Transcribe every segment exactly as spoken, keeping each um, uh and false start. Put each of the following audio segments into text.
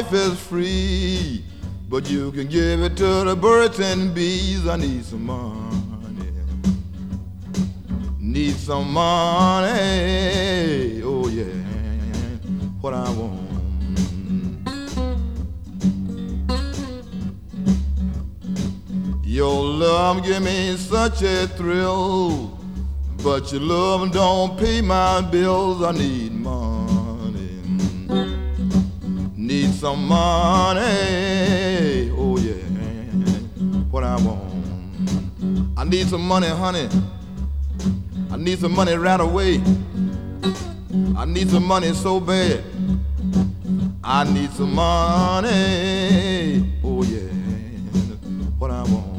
life is free, but you can give it to the birds and bees. I need some money, need some money, oh yeah, what I want. Your love give me such a thrill, but your love don't pay my bills. I need money, need some money, oh yeah, what I want. I need some money, honey, I need some money right away. I need some money so bad, I need some money, oh yeah, what I want.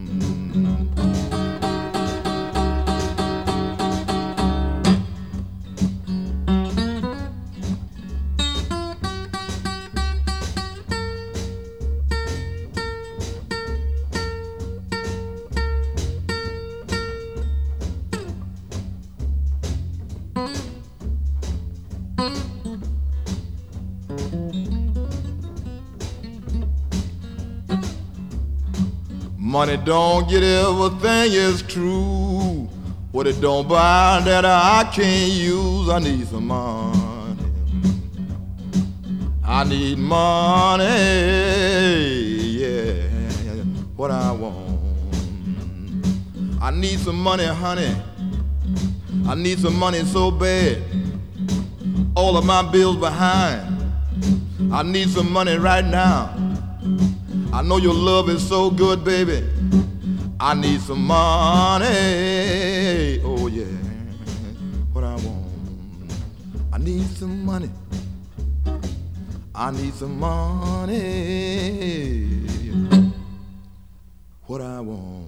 Money don't get everything is true. What it don't buy that I can't use. I need some money, I need money, yeah, what I want. I need some money, honey, I need some money so bad. All of my bills behind, I need some money right now. I know your love is so good, baby, I need some money, oh yeah, what I want. I need some money, I need some money, what I want.